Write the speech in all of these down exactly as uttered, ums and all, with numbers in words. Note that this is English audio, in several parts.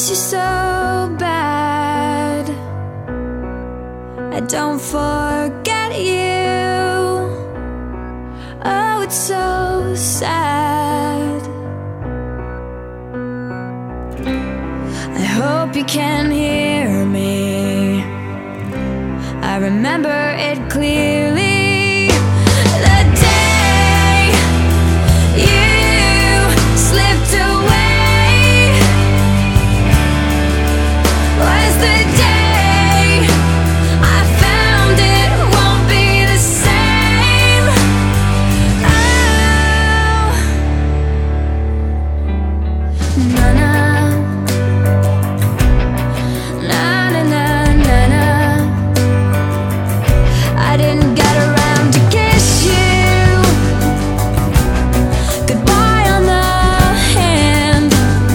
miss you so bad. I don't forget you. Oh, it's so sad. I hope you can hear me. I remember it clearly. The day you slipped away was the day I found it won't be the same. Oh, na na. I didn't get around to kiss you goodbye on the hand.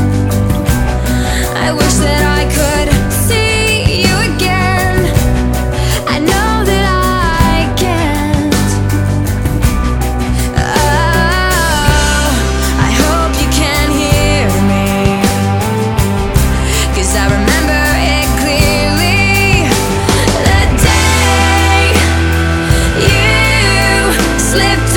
I wish that I could see you again. I know that I can't. Oh, I hope you can hear me, 'cause I remember it clearly. The day you slipped